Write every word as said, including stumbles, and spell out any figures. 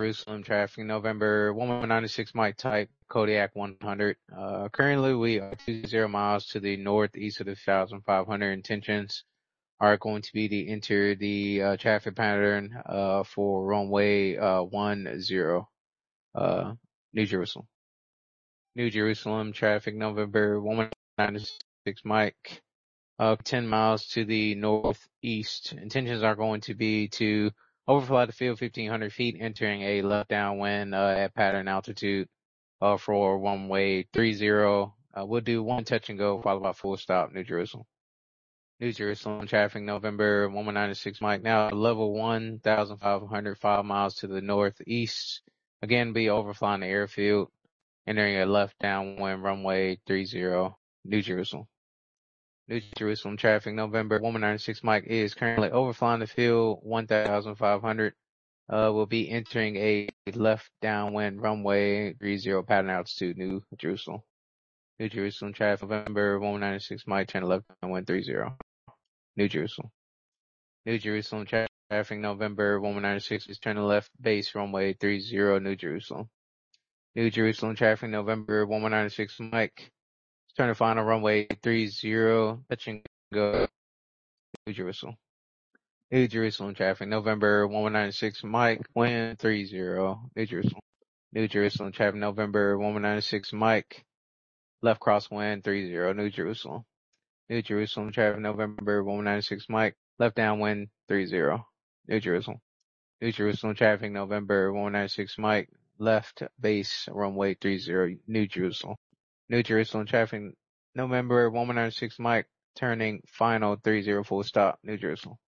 Jerusalem traffic, November one ninety-six Mike type, Kodiak one hundred. Uh, currently we are two zero miles to the northeast of the one thousand five hundred. Intentions are going to be to enter the uh, traffic pattern uh, for runway uh, one zero, uh, New Jerusalem. New Jerusalem traffic, November one ninety-six Mike, uh, ten miles to the northeast. Intentions are going to be to overfly the field fifteen hundred feet, entering a left downwind uh, at pattern altitude uh, for runway three zero. Uh, we'll do one touch and go followed by full stop, New Jerusalem. New Jerusalem traffic, November one ninety-six Mike, now level one thousand five hundred, five miles to the northeast. Again, be overflying the airfield, entering a left downwind runway three zero, New Jerusalem. New Jerusalem traffic, November one ninety-six Mike is currently overflying the field one thousand five hundred. Uh, will be entering a left downwind runway three zero pattern altitude, New Jerusalem. New Jerusalem traffic, November one ninety-six Mike, turn left downwind three zero, New Jerusalem. New Jerusalem traffic, November one ninety-six is turning left base runway three zero, New Jerusalem. New Jerusalem traffic, November one ninety-six Mike, turning final runway three zero, touching go, New Jerusalem. New Jerusalem traffic, November one ninety-six Mike, wind three zero, New Jerusalem. New Jerusalem traffic, November one ninety-six Mike, left crosswind three zero, New Jerusalem. New Jerusalem traffic, November one ninety-six Mike, left downwind three zero, New Jerusalem. New Jerusalem traffic, November one ninety-six Mike, left base runway three zero, New Jerusalem. New Jerusalem traffic, November one ninety-six Mike, turning final three zero full stop, New Jerusalem.